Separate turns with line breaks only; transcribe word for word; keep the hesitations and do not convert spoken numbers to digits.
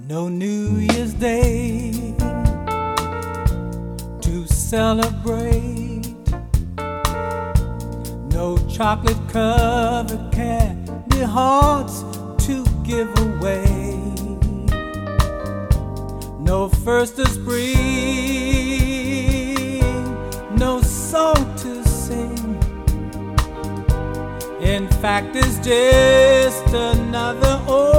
No New Year's Day to celebrate, no chocolate covered candy hearts to give away, no first of spring, no song to sing. In fact, it's just another old